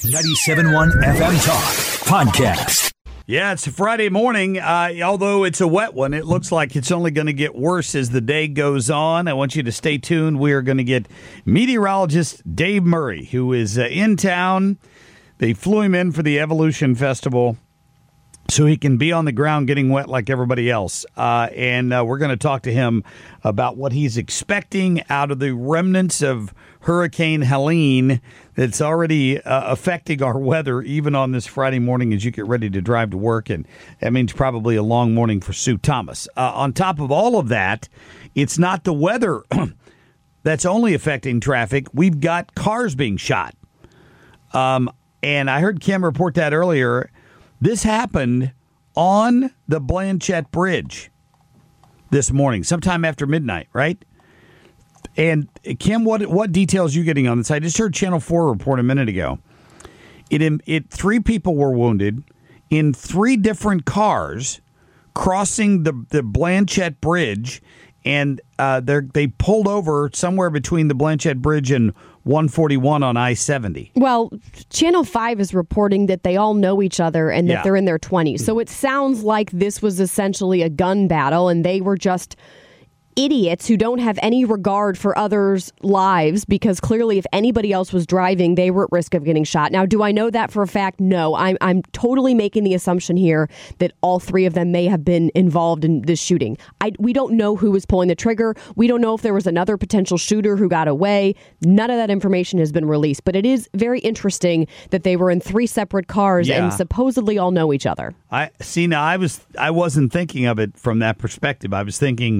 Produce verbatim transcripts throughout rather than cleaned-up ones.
ninety-seven point one F M Talk Podcast. Yeah, it's a Friday morning. Uh, although it's a wet one, it looks like it's only going to get worse as the day goes on. I want you to stay tuned. We are going to get meteorologist Dave Murray, who is uh, in town. They flew him in for the Evolution Festival so he can be on the ground getting wet like everybody else. Uh, and uh, we're going to talk to him about what he's expecting out of the remnants of Hurricane Helene that's already uh, affecting our weather, even on this Friday morning as you get ready to drive to work. And that means probably a long morning for Sue Thomas. Uh, on top of all of that, it's not the weather that's only affecting traffic. We've got cars being shot. Um, and I heard Kim report that earlier. This happened on the Blanchette Bridge this morning, sometime after midnight, right? And Kim, what what details are you getting on this? I just heard Channel four report a minute ago. It it three people were wounded in three different cars crossing the the Blanchette Bridge, and uh, they they pulled over somewhere between the Blanchette Bridge and one forty-one on I seventy. Well, Channel five is reporting that they all know each other and that Yeah. they're in their twenties. So it sounds like this was essentially a gun battle and they were just idiots who don't have any regard for others' lives, because clearly if anybody else was driving, they were at risk of getting shot. Now, do I know that for a fact? No. I'm, I'm totally making the assumption here that all three of them may have been involved in this shooting. I, we don't know who was pulling the trigger. We don't know if there was another potential shooter who got away. None of that information has been released, but it is very interesting that they were in three separate cars Yeah. and supposedly all know each other. I see. Now, I was I wasn't thinking of it from that perspective. I was thinking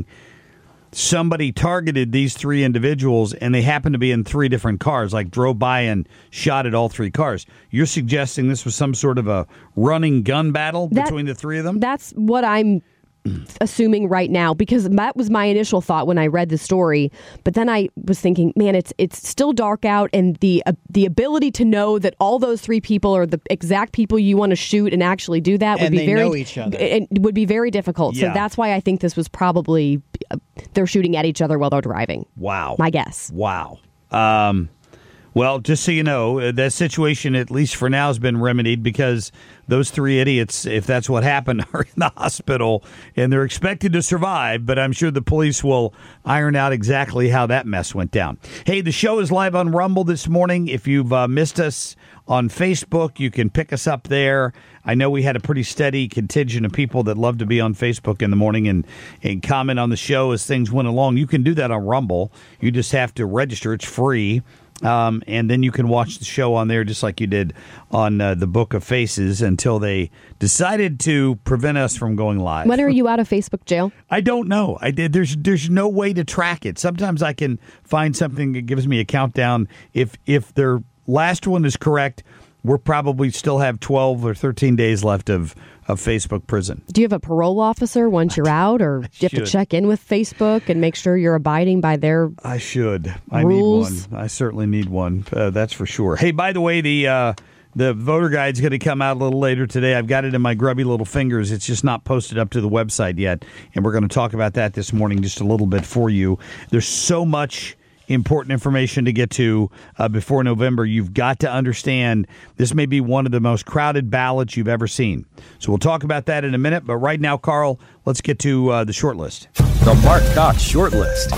somebody targeted these three individuals and they happened to be in three different cars, like drove by and shot at all three cars. You're suggesting this was some sort of a running gun battle That- between the three of them? That's what I'm assuming right now, because that was my initial thought when I read the story. But then I was thinking, man, it's it's still dark out, and the uh, the ability to know that all those three people are the exact people you want to shoot and actually do that would And be they very know each other. It would be very difficult. Yeah. So that's why I think this was probably uh, they're shooting at each other while they're driving. Wow. My guess. Wow. Um, well, just so you know, uh, that situation, at least for now, has been remedied because those three idiots, if that's what happened, are in the hospital and they're expected to survive. But I'm sure the police will iron out exactly how that mess went down. Hey, the show is live on Rumble this morning. If you've uh, missed us on Facebook, you can pick us up there. I know we had a pretty steady contingent of people that love to be on Facebook in the morning and, and comment on the show as things went along. You can do that on Rumble. You just have to register. It's free. Um, and then you can watch the show on there just like you did on uh, the Book of Faces until they decided to prevent us from going live. When are you out of Facebook jail? I don't know. I did. There's there's no way to track it. Sometimes I can find something that gives me a countdown. If if their last one is correct, we're probably still have twelve or thirteen days left of, of Facebook prison. Do you have a parole officer once you're out, or do you have to should. check in with Facebook and make sure you're abiding by their I should. I rules? need one. I certainly need one. Uh, that's for sure. Hey, by the way, the uh, the voter guide's going to come out a little later today. I've got it in my grubby little fingers. It's just not posted up to the website yet, and we're going to talk about that this morning just a little bit for you. There's so much important information to get to uh, before November. You've got to understand this may be one of the most crowded ballots you've ever seen. So we'll talk about that in a minute. But right now, Carl, let's get to uh, the short list. The Mark Cox Short List.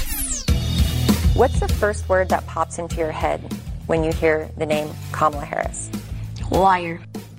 What's the first word that pops into your head when you hear the name Kamala Harris? Liar.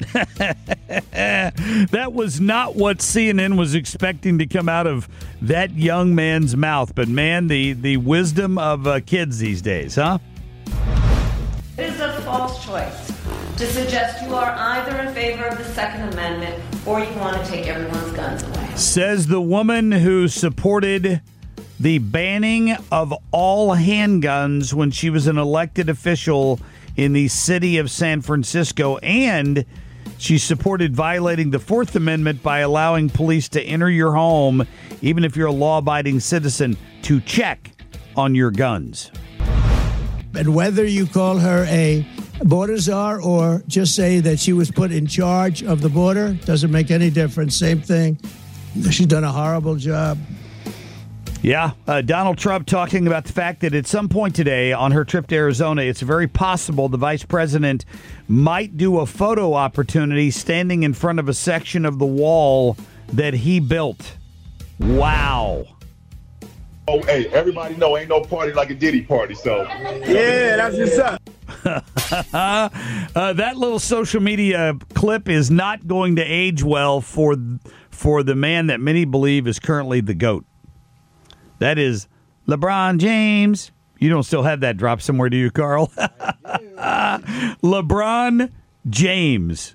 That was not what C N N was expecting to come out of that young man's mouth. But, man, the, the wisdom of uh, kids these days, huh? It is a false choice to suggest you are either in favor of the Second Amendment or you want to take everyone's guns away. Says the woman who supported the banning of all handguns when she was an elected official in the city of San Francisco, and she supported violating the Fourth Amendment by allowing police to enter your home, even if you're a law-abiding citizen, to check on your guns. And whether you call her a border czar or just say that she was put in charge of the border, doesn't make any difference. Same thing. She's done a horrible job. Yeah, uh, Donald Trump talking about the fact that at some point today on her trip to Arizona, it's very possible the vice president might do a photo opportunity standing in front of a section of the wall that he built. Wow. Oh, hey, everybody know ain't no party like a Diddy party, so. Yeah, that's what's up. uh, that little social media clip is not going to age well for for the man that many believe is currently the GOAT. That is LeBron James. You don't still have that drop somewhere, do you, Carl? LeBron James.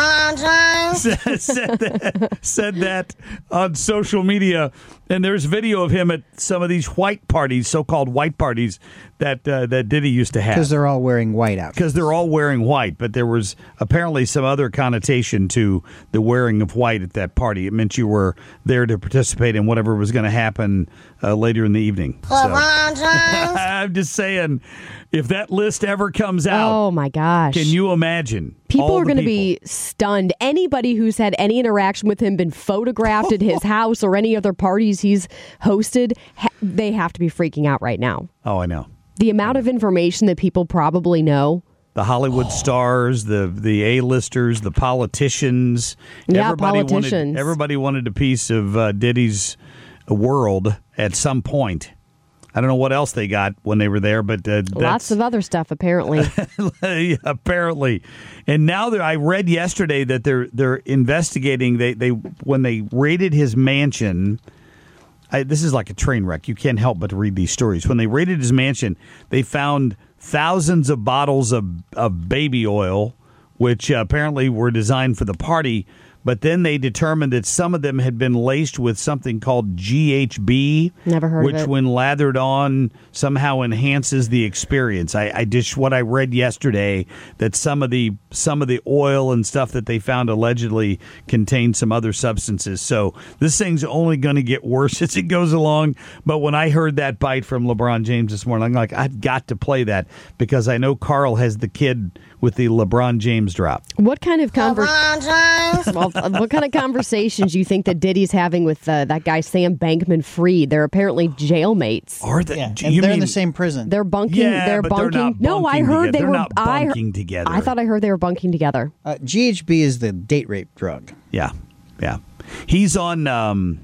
LeBron James said, that, said that on social media. And there's video of him at some of these white parties, so-called white parties, that uh, that Diddy used to have. Because they're all wearing white outfits. Because they're all wearing white. But there was apparently some other connotation to the wearing of white at that party. It meant you were there to participate in whatever was going to happen uh, later in the evening. LeBron So, James. I'm just saying, if that list ever comes out, Oh, my gosh. can you imagine? People all are the going to people? be stunned. Anybody who's had any interaction with him, been photographed at his house or any other parties he's hosted, ha- they have to be freaking out right now. Oh, I know. The amount of information that people probably know. The Hollywood stars, the the A-listers, the politicians. Yeah, everybody politicians. Wanted, everybody wanted a piece of uh, Diddy's world at some point. I don't know what else they got when they were there, but uh, that's, Lots of other stuff, apparently. yeah, apparently. And now that I read yesterday that they're they're investigating. They they when they raided his mansion. I, this is like a train wreck. You can't help but to read these stories. When they raided his mansion, they found thousands of bottles of of baby oil, which uh, apparently were designed for the party. But then they determined that some of them had been laced with something called G H B, Never heard which, of it. when lathered on, somehow enhances the experience. I, I just what I read yesterday that some of the some of the oil and stuff that they found allegedly contained some other substances. So this thing's only going to get worse as it goes along. But when I heard that bite from LeBron James this morning, I'm like, I've got to play that because I know Carl has the kid with the LeBron James drop. What kind of conver- LeBron James. well, what kind of conversations you think that Diddy's having with uh, that guy Sam Bankman-Fried? They're apparently jailmates. Are they? Yeah, do and you they're in mean- the same prison. They're bunking. Yeah, they're but they're bunking. not no, I bunking heard together. they They're were not I, bunking together. I thought I heard they were bunking together. Uh, G H B is the date rape drug. Yeah, yeah. He's on. Um,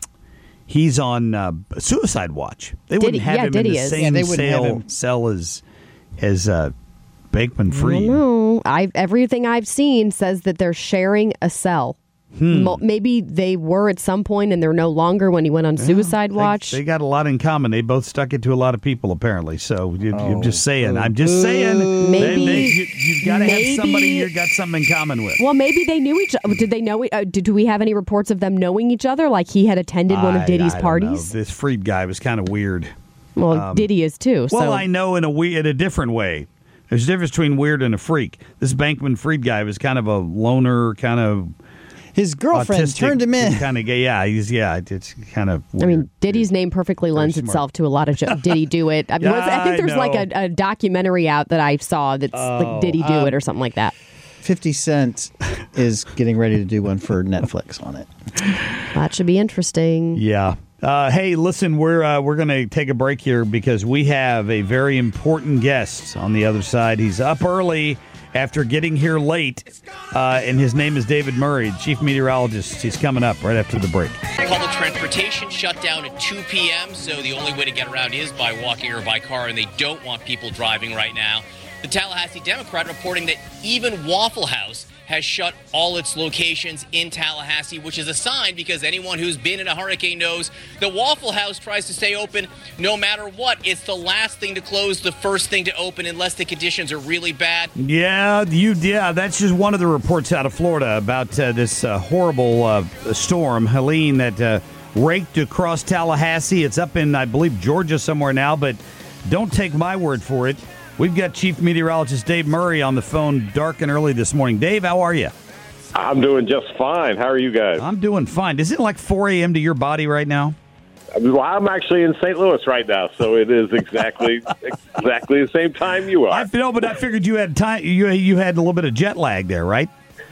he's on uh, Suicide Watch. They Diddy- wouldn't have yeah, him Diddy in the is. same Yeah, they wouldn't have cell, him. cell as as uh, Bankman-Fried. No, I everything I've seen says that they're sharing a cell. Hmm. Mo- Maybe they were at some point and they're no longer when he went on Suicide They- Watch. They, got a lot in common. They both stuck it to a lot of people, apparently. So you, I'm just saying. I'm just saying. Maybe- they, they, you, you've got to have maybe- somebody you've got something in common with. well, maybe they knew each other. Did they know? Uh, did, do we have any reports of them knowing each other? Like he had attended one I- of Diddy's I don't parties? know. This Fried guy was kind of weird. Well, Diddy is too. Well, so. I know in a we- in a different way. There's a difference between weird and a freak. This Bankman-Fried guy was kind of a loner, kind of His girlfriend autistic, turned him in. Kind of gay. Yeah, he's yeah. It's kind of. Weird. I mean, Diddy's name perfectly lends smart. itself to a lot of jo- Diddy Do It. I, mean, Yeah, what's- I think I there's like know. a, a documentary out that I saw that's Oh, like Diddy Do um, It or something like that. fifty Cent is getting ready to do one for Netflix on it. That should be interesting. Yeah. Uh, hey, listen, we're uh, we're going to take a break here because we have a very important guest on the other side. He's up early after getting here late, uh, and his name is David Murray, chief meteorologist. He's coming up right after the break. Public transportation shut down at two p.m., so the only way to get around is by walking or by car, and they don't want people driving right now. The Tallahassee Democrat reporting that even Waffle House has shut all its locations in Tallahassee, which is a sign because anyone who's been in a hurricane knows the Waffle House tries to stay open no matter what. It's the last thing to close, the first thing to open unless the conditions are really bad. Yeah, you. Yeah, that's just one of the reports out of Florida about uh, this uh, horrible uh, storm, Helene, that uh, raked across Tallahassee. It's up in, I believe, Georgia somewhere now, but don't take my word for it. We've got Chief Meteorologist Dave Murray on the phone dark and early this morning. Dave, how are you? I'm doing just fine. How are you guys? I'm doing fine. Is it like four a.m. to your body right now? Well, I'm actually in Saint Louis right now, so it is exactly exactly the same time you are. I know, but I figured you had time. You you had a little bit of jet lag there, right?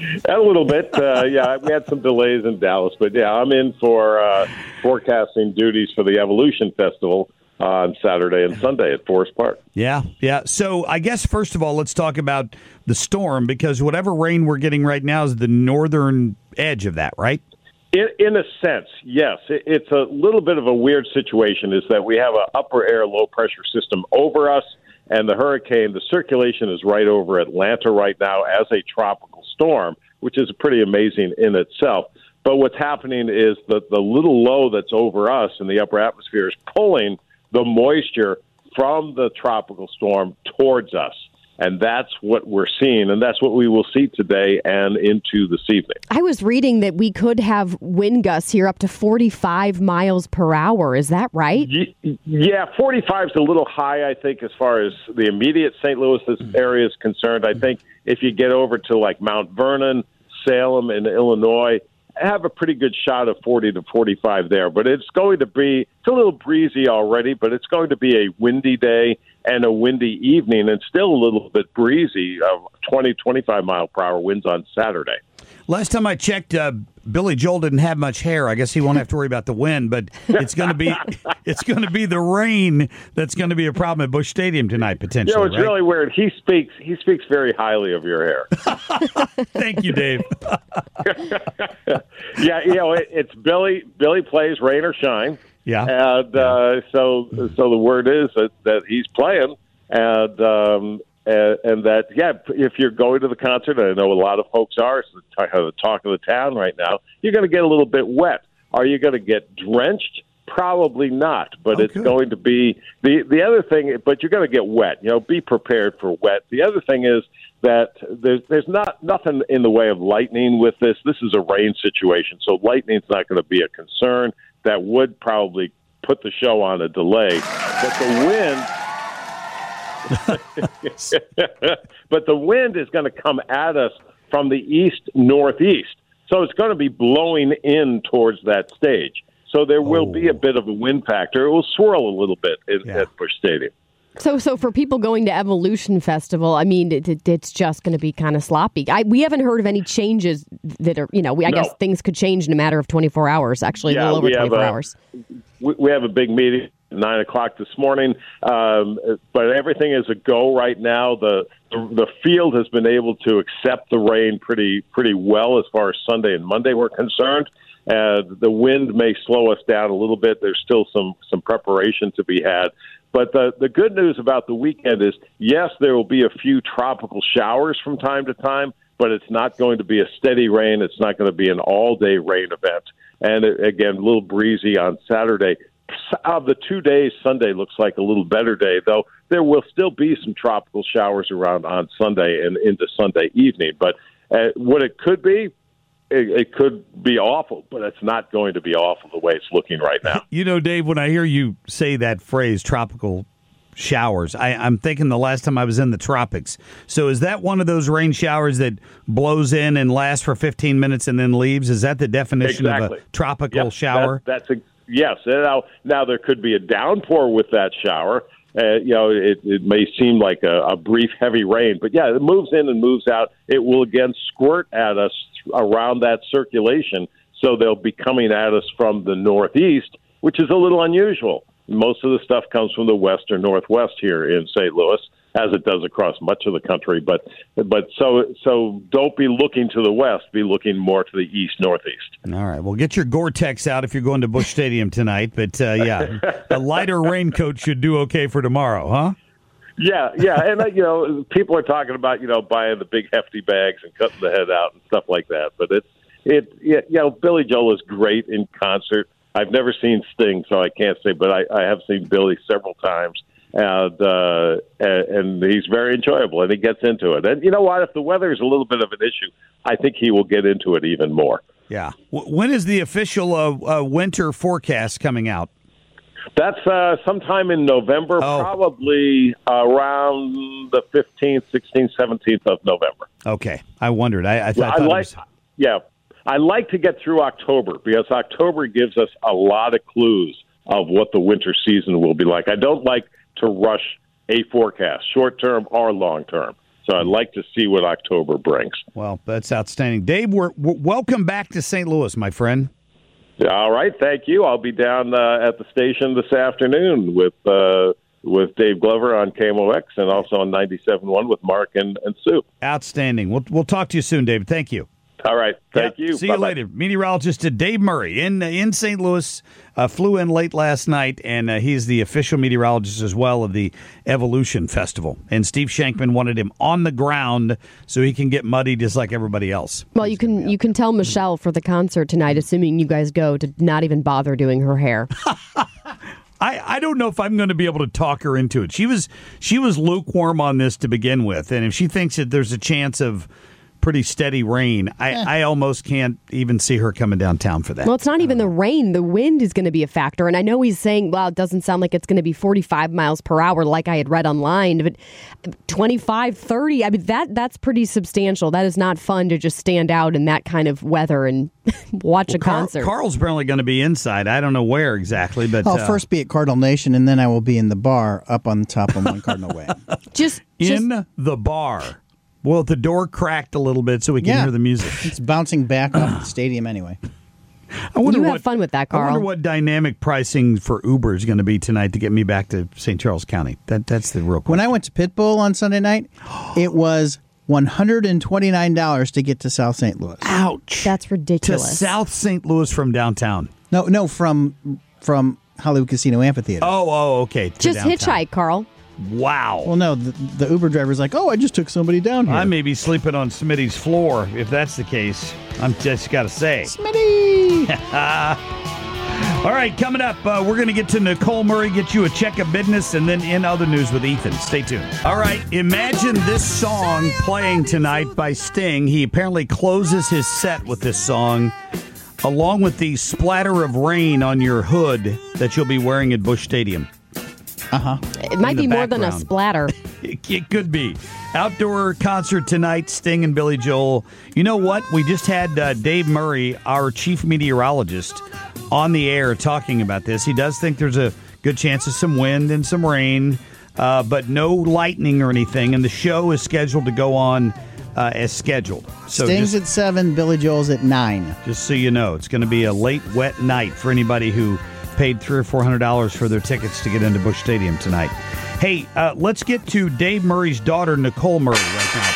A little bit. Uh, yeah, we had some delays in Dallas, but yeah, I'm in for uh, forecasting duties for the Evolution Festival on Saturday and Sunday at Forest Park. Yeah, yeah. So I guess, first of all, let's talk about the storm, because whatever rain we're getting right now is the northern edge of that, right? In, in a sense, yes. It, it's a little bit of a weird situation, is that we have an upper air low pressure system over us, and the hurricane, the circulation is right over Atlanta right now as a tropical storm, which is pretty amazing in itself. But what's happening is that the little low that's over us in the upper atmosphere is pulling the moisture from the tropical storm towards us. And that's what we're seeing, and that's what we will see today and into this evening. I was reading that we could have wind gusts here up to forty-five miles per hour. Is that right? Yeah, forty-five is a little high, I think, as far as the immediate Saint Louis area is concerned. I think if you get over to like Mount Vernon, Salem, and Illinois, have a pretty good shot of forty to forty-five there. But it's going to be, it's a little breezy already, but it's going to be a windy day and a windy evening, and still a little bit breezy, uh, twenty, twenty-five mile per hour winds on Saturday. Last time I checked, uh, Billy Joel didn't have much hair. I guess he won't have to worry about the wind, but it's going to be it's going to be the rain that's going to be a problem at Busch Stadium tonight, potentially. You know, it's right? really weird. He speaks he speaks very highly of your hair. Thank you, Dave. Yeah, you know, it, it's Billy. Billy plays rain or shine. Yeah, and uh, so so the word is that, that he's playing, and um, and, and that yeah, if you're going to the concert, and I know a lot of folks are, it's the talk, the talk of the town right now, you're going to get a little bit wet. Are you going to get drenched? Probably not, but oh, it's good. going to be the the other thing. But you're going to get wet. You know, be prepared for wet. The other thing is that there's there's not nothing in the way of lightning with this. This is a rain situation, so lightning's not going to be a concern. That would probably put the show on a delay. But the wind but the wind is going to come at us from the east northeast. So it's going to be blowing in towards that stage. So there will oh. be a bit of a wind factor. It will swirl a little bit in, yeah. at Busch Stadium. So, so for people going to Evolution Festival, I mean, it, it, it's just going to be kind of sloppy. I, we haven't heard of any changes that are, you know, we, I no. guess things could change in a matter of twenty-four hours, actually, yeah, a little over twenty-four a, hours. We, we have a big meeting at nine o'clock this morning, um, but everything is a go right now. The, the the field has been able to accept the rain pretty pretty well as far as Sunday and Monday were concerned. Uh, the wind may slow us down a little bit. There's still some, some preparation to be had. But the, the good news about the weekend is, yes, there will be a few tropical showers from time to time, but it's not going to be a steady rain. It's not going to be an all-day rain event. And, it, again, a little breezy on Saturday. Of the two days, Sunday looks like a little better day, though there will still be some tropical showers around on Sunday and into Sunday evening. But uh, what it could be, It, it could be awful, but it's not going to be awful the way it's looking right now. You know, Dave, when I hear you say that phrase, tropical showers, I, I'm thinking the last time I was in the tropics. So is that one of those rain showers that blows in and lasts for fifteen minutes and then leaves? Is that the definition exactly. of a tropical yep, shower? That, that's a, yes. Now, now, there could be a downpour with that shower. Uh, you know, it, it may seem like a, a brief, heavy rain, but yeah, it moves in and moves out. It will again squirt at us around that circulation, so they'll be coming at us from the northeast, which is a little unusual. Most of the stuff comes from the west or northwest here in Saint Louis, as it does across much of the country. But but so so don't be looking to the west. Be looking more to the east, northeast. All right. Well, get your Gore-Tex out if you're going to Busch Stadium tonight. But, uh, yeah, a lighter raincoat should do okay for tomorrow, huh? Yeah, yeah. And, uh, you know, people are talking about, you know, buying the big hefty bags and cutting the head out and stuff like that. But it's, it, it you know, Billy Joel is great in concert. I've never seen Sting, so I can't say, but I, I have seen Billy several times. And, uh, and he's very enjoyable, and he gets into it. And you know what? If the weather is a little bit of an issue, I think he will get into it even more. Yeah. When is the official uh, uh, winter forecast coming out? That's uh, sometime in November, oh. probably around the fifteenth, sixteenth, seventeenth of November. Okay. I wondered. I, I, th- yeah, I thought I like, it was... Yeah. I like to get through October because October gives us a lot of clues of what the winter season will be like. I don't like to rush a forecast, short term or long term. So I'd like to see what October brings. Well, that's outstanding. Dave, we're, we're welcome back to Saint Louis, my friend. All right, thank you. I'll be down uh, at the station this afternoon with uh, with Dave Glover on K M O X and also on ninety-seven point one with Mark and, and Sue. Outstanding. We'll, we'll talk to you soon, David. Thank you. All right. Thank yep. you. See Bye-bye. you later. Meteorologist Dave Murray in in Saint Louis, uh, flew in late last night, and uh, he's the official meteorologist as well of the Evolution Festival. And Steve Shankman wanted him on the ground so he can get muddy just like everybody else. Well, you can you can tell Michelle for the concert tonight, assuming you guys go, to not even bother doing her hair. I, I don't know if I'm going to be able to talk her into it. She was she was lukewarm on this to begin with, and if she thinks that there's a chance of pretty steady rain, I, Eh. I almost can't even see her coming downtown for that. Well, it's not even the rain. The wind is going to be a factor. And I know he's saying, well, it doesn't sound like it's going to be forty-five miles per hour like I had read online, but twenty-five, thirty, I mean, that that's pretty substantial. That is not fun to just stand out in that kind of weather and watch well, a Carl, concert. Carl's apparently going to be inside. I don't know where exactly, but I'll uh, first be at Cardinal Nation, and then I will be in the bar up on the top of One Cardinal Way. Just in just, the bar. Well, the door cracked a little bit so we can yeah. hear the music. It's bouncing back off the stadium anyway. I wonder you have what, fun with that, Carl. I wonder what dynamic pricing for Uber is going to be tonight to get me back to Saint Charles County. That That's the real question. When I went to Pitbull on Sunday night, it was one hundred twenty-nine dollars to get to South Saint Louis. Ouch. That's To ridiculous. South Saint Louis from downtown. No, no, from from Hollywood Casino Amphitheater. Oh, oh, okay. to Just downtown. hitchhike, Carl. Wow. Well, no, the, the Uber driver's like, oh, I just took somebody down here. I may be sleeping on Smitty's floor if that's the case. I'm just got to say. Smitty! All right, coming up, uh, we're going to get to Nicole Murray, get you a check of business, and then in other news with Ethan. Stay tuned. All right, imagine this song playing tonight by Sting. He apparently closes his set with this song, along with the splatter of rain on your hood that you'll be wearing at Busch Stadium. Uh-huh. It might be more than a background. splatter. It, it could be. Outdoor concert tonight, Sting and Billy Joel. You know what? We just had uh, Dave Murray, our chief meteorologist, on the air talking about this. He does think there's a good chance of some wind and some rain, uh, but no lightning or anything. And the show is scheduled to go on uh, as scheduled. So Sting's just, at seven, Billy Joel's at nine. just so you know, it's going to be a late, wet night for anybody who paid three or four hundred dollars for their tickets to get into Busch Stadium tonight. Hey, uh, let's get to Dave Murray's daughter, Nicole Murray, right now,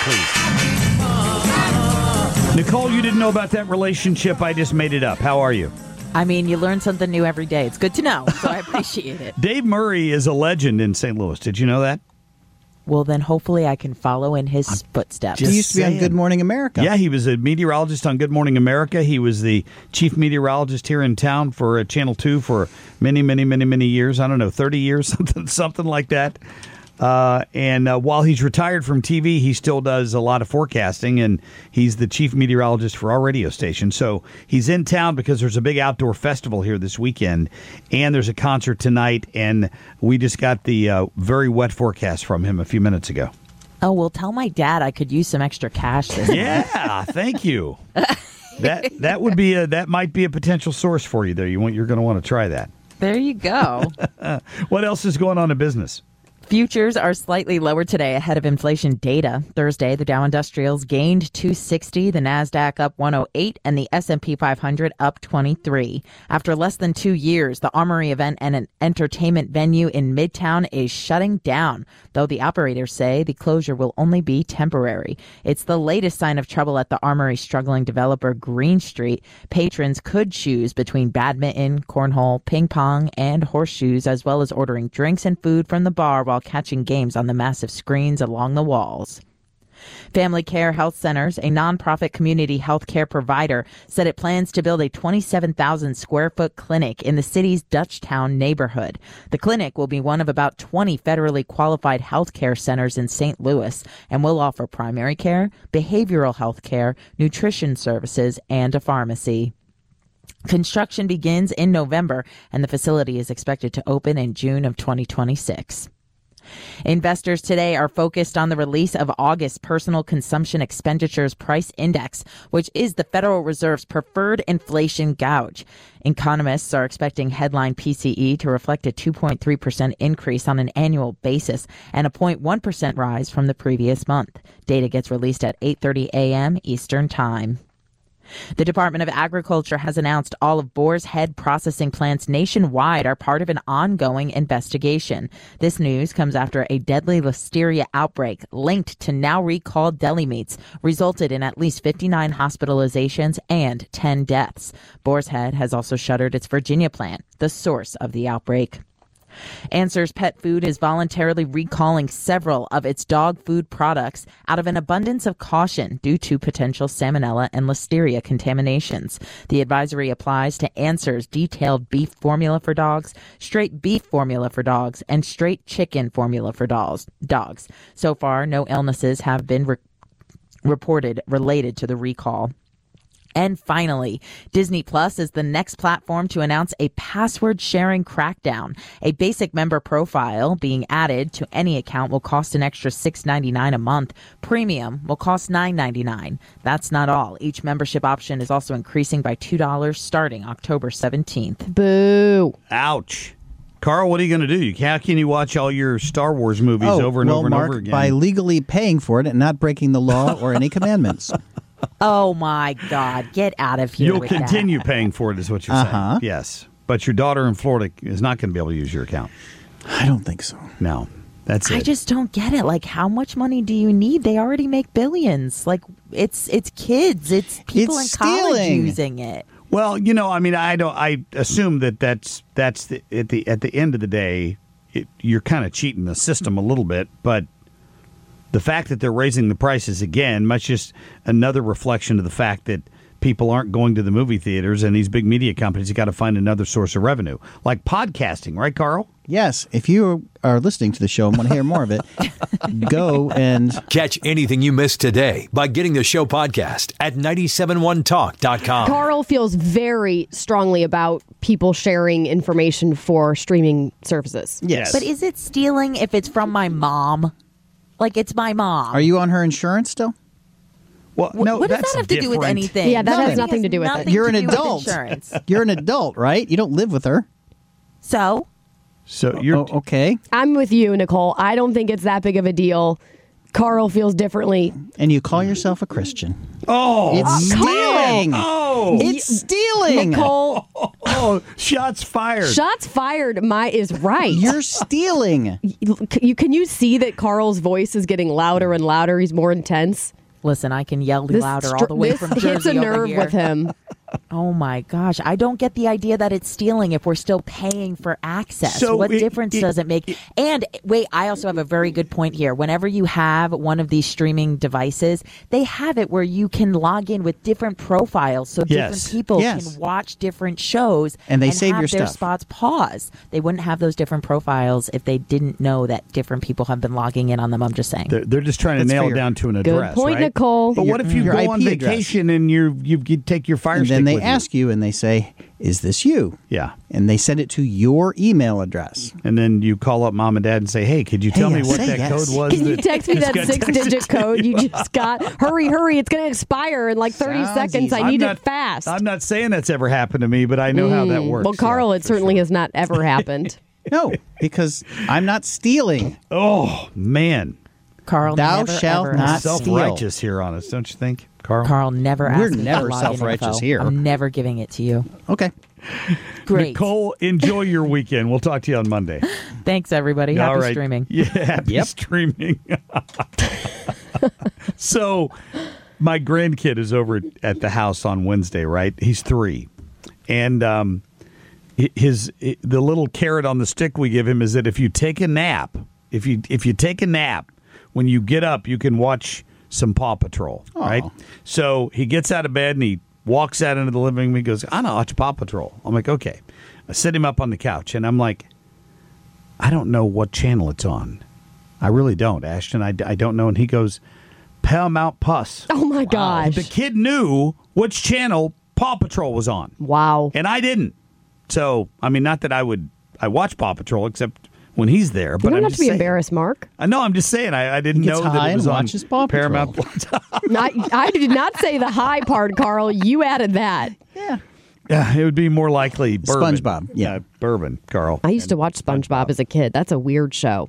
please. Nicole, you didn't know about that relationship. I just made it up. How are you? I mean, you learn something new every day. It's good to know, so I appreciate it. Dave Murray is a legend in Saint Louis. Did you know that? Well, then hopefully I can follow in his footsteps. He used to be on Good Morning America. Yeah, he was a meteorologist on Good Morning America. He was the chief meteorologist here in town for uh, Channel two for many, many, many, many years. I don't know, thirty years, something, something like that. Uh, and uh, while he's retired from T V, he still does a lot of forecasting, and he's the chief meteorologist for our radio station. So he's in town because there's a big outdoor festival here this weekend, and there's a concert tonight, and we just got the uh, very wet forecast from him a few minutes ago. Oh, well, tell my dad I could use some extra cash this Yeah, thank you. that that would be a that might be a potential source for you there. You want you're going to want to try that. There you go. What else is going on in business? Futures are slightly lower today ahead of inflation data. Thursday, the Dow Industrials gained two sixty, the Nasdaq up one oh eight, and the S and P five hundred up twenty-three. After less than two years, the Armory event and an entertainment venue in Midtown is shutting down, though the operators say the closure will only be temporary. It's the latest sign of trouble at the Armory's struggling developer Green Street. Patrons could choose between badminton, cornhole, ping pong, and horseshoes, as well as ordering drinks and food from the bar while catching games on the massive screens along the walls. Family Care Health Centers, a nonprofit community health care provider, said it plans to build a twenty-seven thousand square foot clinic in the city's Dutchtown neighborhood. The clinic will be one of about twenty federally qualified health care centers in Saint Louis and will offer primary care, behavioral health care, nutrition services, and a pharmacy. Construction begins in November, and the facility is expected to open in June of twenty twenty-six. Investors today are focused on the release of August Personal Consumption Expenditures Price Index, which is the Federal Reserve's preferred inflation gauge. Economists are expecting headline P C E to reflect a two point three percent increase on an annual basis and a zero point one percent rise from the previous month. Data gets released at eight thirty a.m. Eastern Time. The Department of Agriculture has announced all of Boar's Head processing plants nationwide are part of an ongoing investigation. This news comes after a deadly listeria outbreak linked to now recalled deli meats resulted in at least fifty-nine hospitalizations and ten deaths. Boar's Head has also shuttered its Virginia plant, the source of the outbreak. Answers Pet Food is voluntarily recalling several of its dog food products out of an abundance of caution due to potential salmonella and listeria contaminations. The advisory applies to Answers detailed beef formula for dogs, straight beef formula for dogs, and straight chicken formula for dogs. dogs. So far, no illnesses have been re- reported related to the recall. And finally, Disney Plus is the next platform to announce a password sharing crackdown. A basic member profile being added to any account will cost an extra six dollars and ninety-nine cents a month. Premium will cost nine dollars and ninety-nine cents. That's not all. Each membership option is also increasing by two dollars starting October seventeenth. Boo. Ouch. Carl, what are you going to do? How can you watch all your Star Wars movies oh, over and well, over and Mark, over again? By legally paying for it and not breaking the law or any commandments. Oh, my God. Get out of here. You'll with continue that. paying for it, is what you're Uh-huh. saying. Yes. But your daughter in Florida is not going to be able to use your account. I don't think so. No. That's it. I just don't get it. Like, how much money do you need? They already make billions. Like, it's it's kids. It's people It's in college stealing. using it. Well, you know, I mean, I don't. I assume that that's that's the, at the at the end of the day, it, you're kind of cheating the system a little bit. But the fact that they're raising the prices again, much just another reflection of the fact that people aren't going to the movie theaters, and these big media companies have got to find another source of revenue, like podcasting, right, Carl? Yes. If you are listening to the show and want to hear more of it, go and catch anything you missed today by getting the show podcast at nine seven one talk dot com. Carl feels very strongly about people sharing information for streaming services. Yes. But is it stealing if it's from my mom? Like, it's my mom. Are you on her insurance still? Well, no, what does that's that have to do with different. anything? Yeah, that has Nothing. nothing to do with it. Nothing You're to an do with adult. insurance. You're an adult, right? You don't live with her. So? So you're Oh, okay. I'm with you, Nicole. I don't think it's that big of a deal. Carl feels differently. And you call yourself a Christian. oh, It's man. stealing. Oh, It's stealing. Nicole, oh, shots fired. shots fired. My is right. You're stealing. you can you see that Carl's voice is getting louder and louder? He's more intense. Listen, I can yell This louder str- all the way this from hits Jersey a over nerve here. with him. Oh my gosh. I don't get the idea that it's stealing if we're still paying for access. So what it- difference it- does it make? And wait, I also have a very good point here. Whenever you have one of these streaming devices, they have it where you can log in with different profiles so Yes. different people Yes. can watch different shows And they save have your their stuff. spots pause. They wouldn't have those different profiles if they didn't know that different people have been logging in on them. I'm just saying. They're, they're just trying to That's nail it fair. down to an Good address. point, right? Nicole. But what if you Your go I P on address. vacation and you're you you take your fire And stick then they with ask you and they say, is this you? Yeah. And they send it to your email address. And then you call up mom and dad and say, hey, could you tell Hey, me yes, what say that yes. code was? Can you that text me just that got six-digit texted?" code you just got? Hurry, hurry! It's going to expire in like thirty Sounds seconds. easy. I need I'm it not- fast. I'm not saying that's ever happened to me, but I know how that Mm. works. Well, Carl, Yeah, it for certainly sure. has not ever happened. No, because I'm not stealing. Oh, man. Carl Thou never, shalt ever not asked- steal. Self-righteous here on us, don't you think, Carl? Carl never asked We're me for never login self-righteous info. here. I'm never giving it to you. Okay. Great. Nicole, enjoy your weekend. We'll talk to you on Monday. Thanks, everybody. Happy All right. streaming. Yeah, happy Yep. streaming. So, my grandkid is over at the house on Wednesday, right? He's three. And um, his the little carrot on the stick we give him is that if you take a nap, if you if you take a nap, when you get up, you can watch some Paw Patrol, right? So he gets out of bed and he walks out into the living room. He goes, "I'm gonna watch Paw Patrol." I'm like, "Okay." I sit him up on the couch and I'm like, "I don't know what channel it's on. I really don't, Ashton. I, I don't know." And he goes, "Paramount Plus." Oh my gosh! The kid knew which channel Paw Patrol was on. Wow. And I didn't. So, I mean, not that I would, I watch Paw Patrol, except when he's there. You But don't I'm have just to be saying, embarrassed, Mark. I know. I'm just saying. I, I didn't He gets know that high it was and on watches Paw Patrol. Paramount Plus. Not, I did not say the high part, Carl. You added that. Yeah. Yeah, it would be more likely bourbon. SpongeBob, yeah. Uh, bourbon, Carl. I used to watch SpongeBob as a kid. That's a weird show.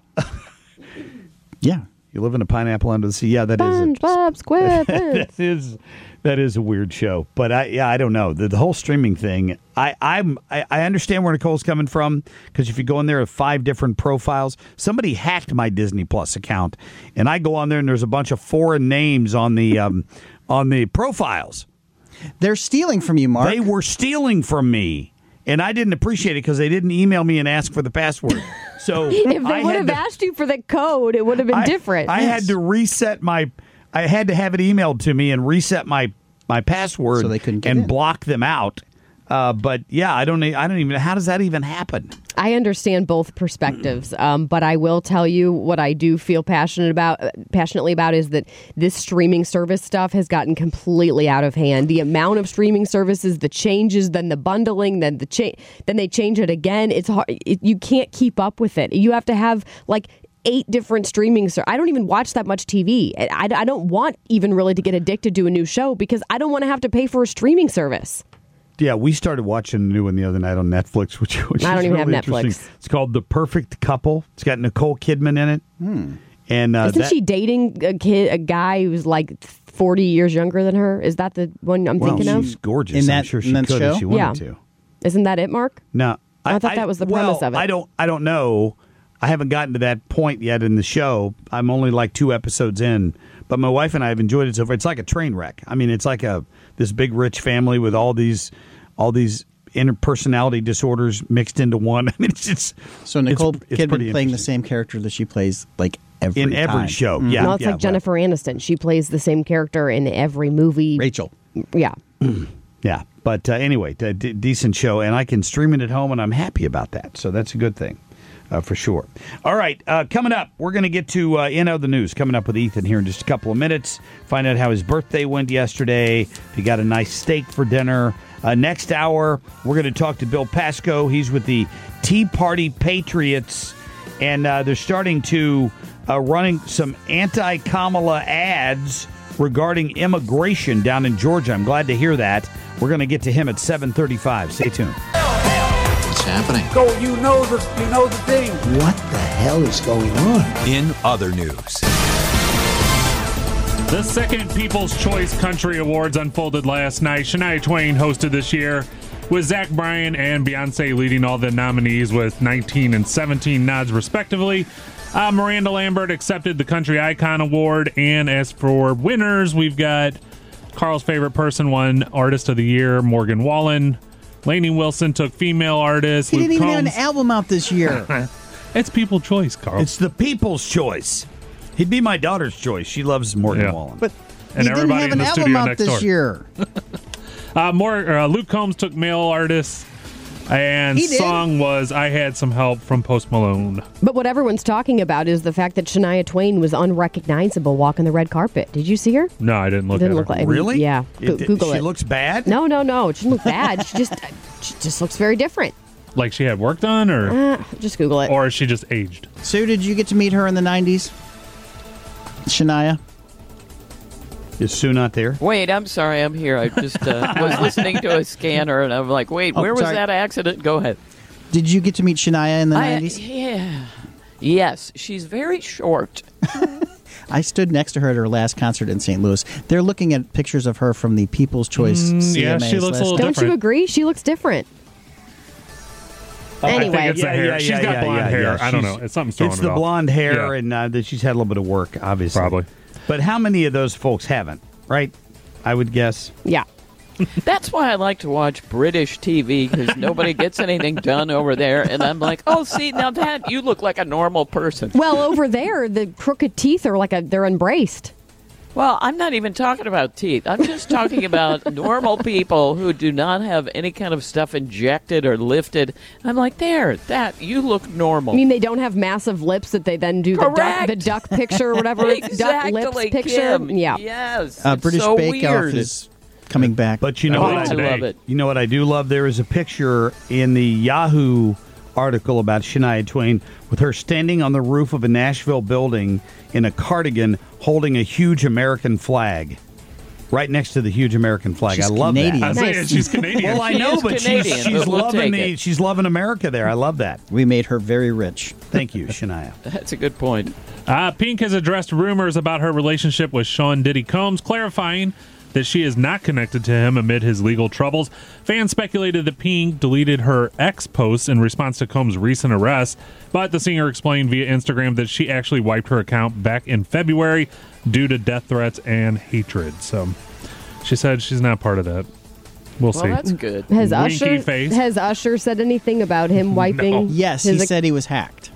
Yeah. You live in a pineapple under the sea. Yeah, that is. A, SpongeBob SquarePants. that is that is a weird show. But I yeah, I don't know. The, the whole streaming thing, I I'm I, I understand where Nicole's coming from, because if you go in there with five different profiles, somebody hacked my Disney Plus account, and I go on there and there's a bunch of foreign names on the um, on the profiles. They're stealing from you, Mark. They were stealing from me. And I didn't appreciate it because they didn't email me and ask for the password. So if they I would had have to- asked you for the code, it would have been I, different. I had to reset my. I had to have it emailed to me and reset my my password So they couldn't get and in. block them out. Uh, but yeah, I don't. e- I don't even. How does that even happen? I understand both perspectives, um, but I will tell you what I do feel passionate about. uh, Passionately about is that this streaming service stuff has gotten completely out of hand. The amount of streaming services, the changes, then the bundling, then the cha- then they change it again. It's hard. It, you can't keep up with it. You have to have like eight different streaming ser- I don't even watch that much T V. I, I don't want even really to get addicted to a new show because I don't want to have to pay for a streaming service. Yeah, we started watching a new one the other night on Netflix, which, which I don't is even really have Netflix. interesting. It's called The Perfect Couple. It's got Nicole Kidman in it. Hmm. And uh, Isn't that, she dating a kid, a guy who's like forty years younger than her? Is that the one I'm well, thinking she's of? gorgeous. In I'm that- sure she in that could show? if she wanted Yeah. to. Isn't that it, Mark? No, I thought that was the premise well, of it. I don't. I don't know. I haven't gotten to that point yet in the show. I'm only like two episodes in, but my wife and I have enjoyed it so far. It's like a train wreck. I mean, it's like a this big rich family with all these all these interpersonality disorders mixed into one. I mean, it's just So Nicole it's, it's pretty Kidman playing the interesting. same character that she plays like every in every time. show. Mm. Yeah, No, it's yeah, like Jennifer Aniston. She plays the same character in every movie. Rachel. Yeah. Yeah, but uh, anyway, d- d- decent show, and I can stream it at home, and I'm happy about that. So that's a good thing, uh, for sure. All right, uh, coming up, we're going to get to uh, In Other News, coming up with Ethan here in just a couple of minutes. Find out how his birthday went yesterday, if he got a nice steak for dinner. Uh, next hour, we're going to talk to Bill Pasco. He's with the Tea Party Patriots, and uh, they're starting to uh, running some anti-Kamala ads regarding immigration down in Georgia. I'm glad to hear that. We're going to get to him at seven thirty-five. Stay tuned. What's happening? Go, you know the you know the thing. What the hell is going on? In other news. The second People's Choice Country Awards unfolded last night. Shania Twain hosted this year, with Zach Bryan and Beyonce leading all the nominees with nineteen and seventeen nods respectively. Uh, Miranda Lambert accepted the Country Icon Award, and as for winners, we've got Carl's favorite person won Artist of the Year, Morgan Wallen. Lainey Wilson took Female Artist. He Luke didn't even have an Combs- album out this year. It's People's Choice, Carl. It's the people's choice. He'd be my daughter's choice. She loves Morgan Yeah. Wallen. But And he didn't everybody have in an the album studio out next this door. year. Uh, more uh, Luke Combs took Male Artist, and He did? song was "I Had Some Help" from Post Malone. But what everyone's talking about is the fact that Shania Twain was unrecognizable walking the red carpet. Did you see her? No, I didn't look Didn't at look her. like Really? Yeah. It- Go- it- Google she it. looks bad? No, no, no. She didn't look bad. she just she just looks very different. Like she had work done, or Uh, just Google it. or is she just aged? Sue, did you get to meet her in the nineties? Shania? Is Sue not there? Wait, I'm sorry, I'm here. I just uh, was listening to a scanner, and I'm like, wait, Oh, where was sorry. that accident? Go ahead. Did you get to meet Shania in the I- nineties? Yeah. Yes, she's very short. I stood next to her at her last concert in Saint Louis. They're looking at pictures of her from the People's Choice Mm, C yeah, M As she looks a last little night. Don't different. you agree? She looks different. I Anyway. think it's the Yeah, hair. yeah, She's yeah, got yeah, blonde yeah, hair. yeah. I don't She's- know. It's something throwing It's it the off. blonde hair, Yeah. and uh, that she's had a little bit of work, obviously. Probably. But how many of those folks haven't, right? I would guess. Yeah. That's why I like to watch British T V, because nobody gets anything done over there. And I'm like, oh, see, now that, you look like a normal person. Well, over there, the crooked teeth are like a they're embraced. Well, I'm not even talking about teeth. I'm just talking about normal people who do not have any kind of stuff injected or lifted. I'm like, there, that, you look normal. I mean, they don't have massive lips that they then do the duck, Correct. the duck picture or whatever. Exactly, duck lips picture. Kim. Yeah. Yes. Uh, it's British so Bake weird. Off is coming back. But you know I what? love I today. love it. You know what I do love? There is a picture in the Yahoo article about Shania Twain with her standing on the roof of a Nashville building in a cardigan holding a huge American flag. Right next to the huge American flag. She's I love Canadian. that. I say it, she's Canadian. Well, I She know, is but Canadian, she's, she's but we'll loving take the it. she's loving America there. I love that. We made her very rich. Thank you, Shania. That's a good point. Uh, Pink has addressed rumors about her relationship with Sean Diddy Combs, clarifying that she is not connected to him amid his legal troubles. Fans speculated that Pink deleted her ex posts in response to Combs' recent arrest, but the singer explained via Instagram that she actually wiped her account back in February due to death threats and hatred. So she said she's not part of that. We'll, Well, see. that's good. Has Winky Usher face. has Usher said anything about him wiping? No. Yes, his he ac- said he was hacked.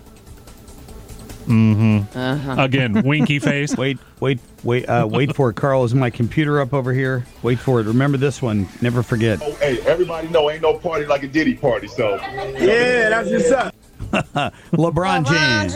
Mm-hmm. Uh-huh. Again, winky face. Wait, wait, wait, uh, wait for it, Carl. Is my computer up over here? Wait for it. Remember this one. Never forget. Oh, hey, everybody know ain't no party like a Diddy party, so. Yeah, that's what's up. LeBron James.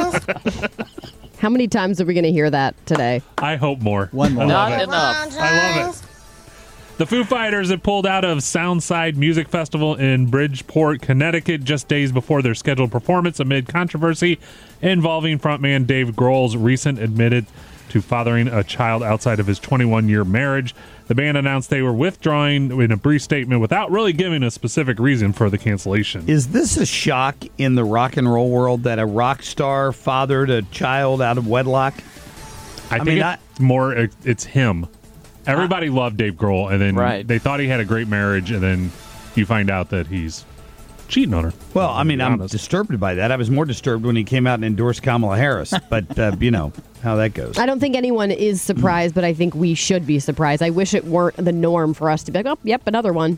How many times are we going to hear that today? I hope more. One more. I love Not it. enough. I love it. The Foo Fighters have pulled out of Soundside Music Festival in Bridgeport, Connecticut, just days before their scheduled performance amid controversy involving frontman Dave Grohl's recent admitted to fathering a child outside of his twenty-one-year marriage. The band announced they were withdrawing in a brief statement without really giving a specific reason for the cancellation. Is this a shock in the rock and roll world that a rock star fathered a child out of wedlock? I, I think mean, it's I- more it- it's him. Everybody loved Dave Grohl, and then Right. they thought he had a great marriage, and then you find out that he's cheating on her. Well, I mean, To be I'm honest. disturbed by that. I was more disturbed when he came out and endorsed Kamala Harris, but uh, you know how that goes. I don't think anyone is surprised, but I think we should be surprised. I wish it weren't the norm for us to be like, oh, yep, another one.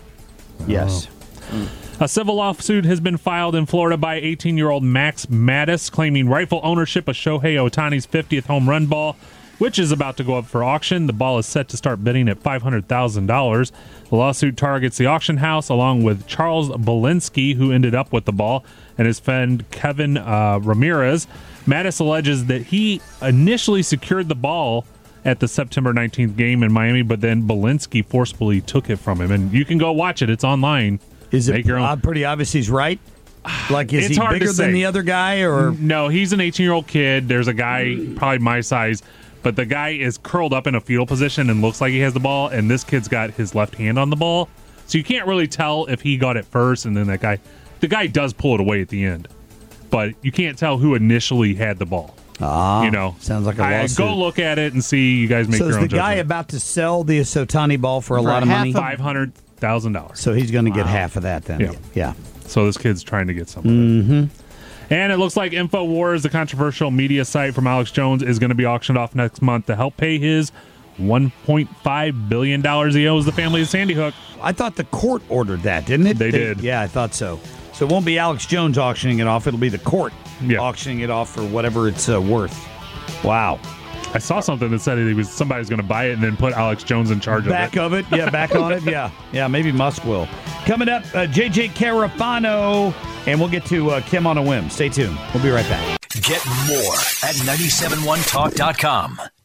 Yes. A civil lawsuit has been filed in Florida by eighteen-year-old Max Mattis, claiming rightful ownership of Shohei Ohtani's fiftieth home run ball, which is about to go up for auction. The ball is set to start bidding at five hundred thousand dollars. The lawsuit targets the auction house along with Charles Belinsky, who ended up with the ball, and his friend Kevin uh, Ramirez. Mattis alleges that he initially secured the ball at the September nineteenth game in Miami, but then Belinsky forcefully took it from him. And you can go watch it. It's online. Is it Make your own- uh, pretty obvious he's right? Like, is It's he hard to bigger than say. the other guy, or No, he's an eighteen-year-old kid. There's a guy probably my size, but the guy is curled up in a fetal position and looks like he has the ball, and this kid's got his left hand on the ball. So you can't really tell if he got it first, and then that guy... The guy does pull it away at the end, but you can't tell who initially had the ball. Ah, you know, sounds like a I, lawsuit. go look at it and see. You guys make so your is own the guy judgment. about to sell the Sotani ball for a For lot of half money? of- five hundred thousand dollars. So he's going to get half of that then. Yeah. yeah. So this kid's trying to get some of it. And it looks like InfoWars, the controversial media site from Alex Jones, is going to be auctioned off next month to help pay his one point five billion dollars he owes the family of Sandy Hook. I thought the court ordered that, didn't it? They did. Yeah, I thought so. So it won't be Alex Jones auctioning it off. It'll be the court Yeah. auctioning it off for whatever it's uh, worth. Wow. I saw something that said he was somebody's going to buy it and then put Alex Jones in charge Back of it. of it. Yeah, back on it. Yeah. Yeah, maybe Musk will. Coming up, uh, J J Carafano, and we'll get to uh, Kim on a whim. Stay tuned. We'll be right back. Get more at nine seven one talk dot com.